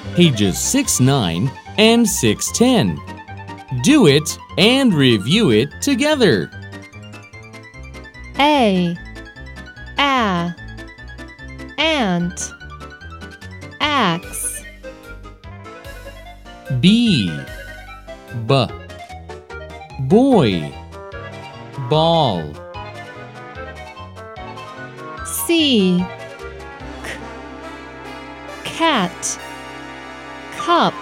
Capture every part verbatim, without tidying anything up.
pages six nine and six ten. Do it and review it together. A, a, ant, axe. B, b, boy, ball. C, k, cat, cup.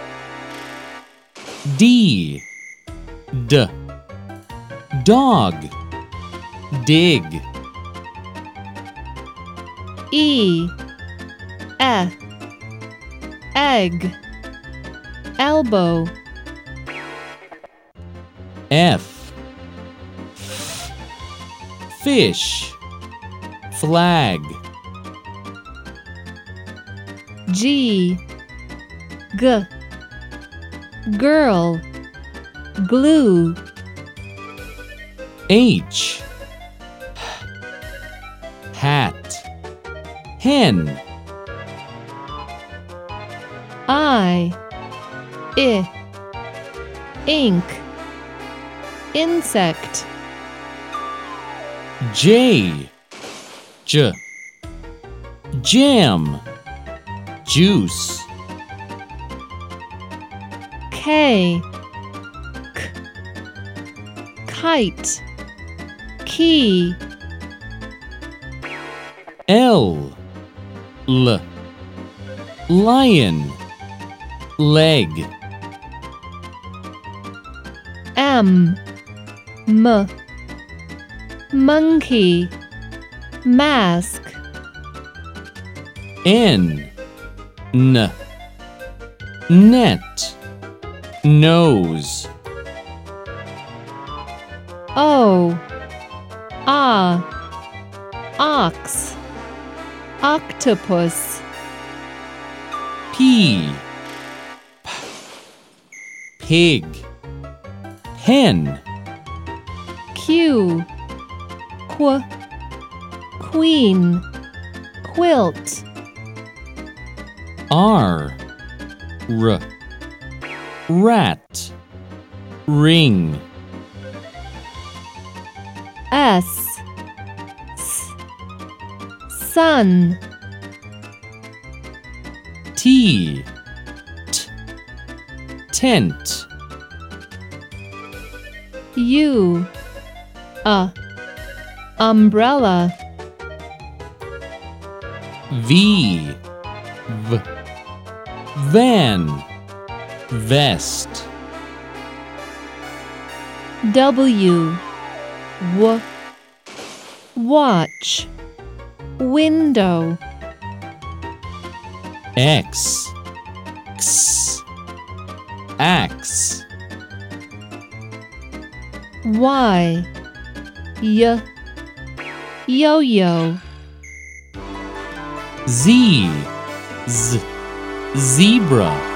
D, d, dog, dig. E, e, egg, elbow. F, f, fish, flag. G, g, girl, glue. H, hat, hen. I, I, ink, insect. J, j, jam, juice. K, k, kite, key. L, l, lion, leg. M, m, monkey, mask. N, n, net, nose. O, ah, ox, octopus. P, p, pig, pen. Q, qu, queen, quilt. R, r, rat, ring. S, s, sun. T, t, tent. U, a, umbrella. V, v, van, vest. W, w, watch, window. X, x, axe. Y, y, yo-yo. Z, z, zebra.